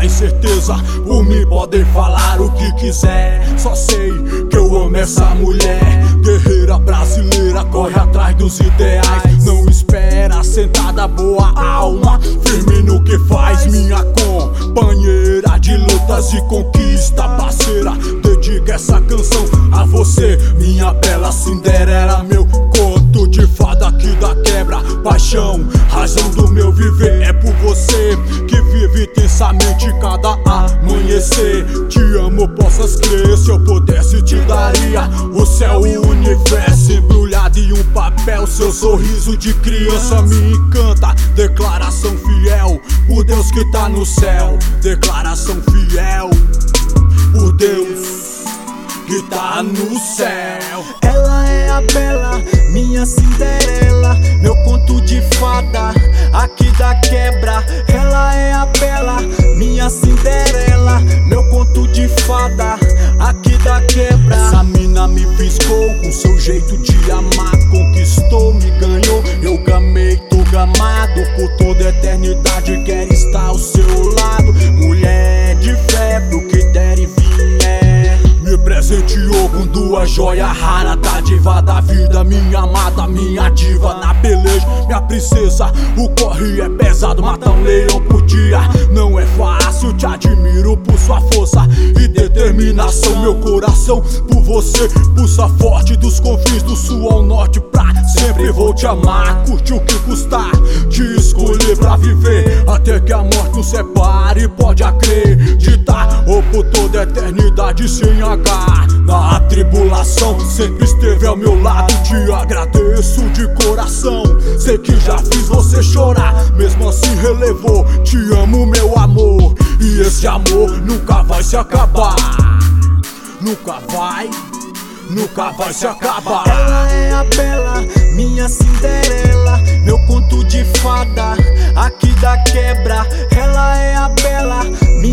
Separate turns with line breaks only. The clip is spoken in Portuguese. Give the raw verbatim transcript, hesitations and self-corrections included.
mais certeza. Por mim podem falar o que quiser, só sei que eu amo essa mulher. Guerreira brasileira, corre atrás dos ideais, não espera sentada, boa alma, firme no que faz. Minha companheira de lutas e conquista, parceira, dedico essa canção a você, minha bela Cinderela. Meu conto de fada que dá quebra, paixão, razão do meu viver. É por você que vive intensamente cada amanhecer. Te amo, possas crer, se eu pudesse te daria o céu e o universo embrulhado em um papel. Seu sorriso de criança me encanta. Declaração fiel, por Deus que tá no céu. Declaração fiel, por Deus que tá no céu.
Ela é a bela, minha Cinderela, meu conto de fada, aqui da quebra. Ela é a bela, minha Cinderela, meu conto de fada, aqui da quebra.
Essa mina me fisgou com seu jeito de amar, conquistou, me ganhou, eu gamei, tô gamado. Por toda a eternidade quero estar ao seu lado. Mulher de fé, pro que der e vier, me presenteou com duas joias raras, da diva da vida, minha amada, minha diva na peleja, minha princesa. O corre é pesado, mata um leão por dia. Não é fácil, te admiro por sua força e determinação. Meu coração por você pulsa forte, dos confins do sul ao norte, pra sempre vou te amar. Curte o que custar, te escolher pra viver, até que a morte nos separe. Pode acreditar, ou por toda a eternidade sem H. Na tribulação sempre esteve ao meu lado, te agradeço de coração. Sei que já fiz você chorar, mesmo assim relevou. Te amo, meu amor, e esse amor nunca vai se acabar. Nunca vai, nunca vai se acabar.
Ela é a bela, minha Cinderela, meu conto de fada, aqui da quebra. Ela é a bela,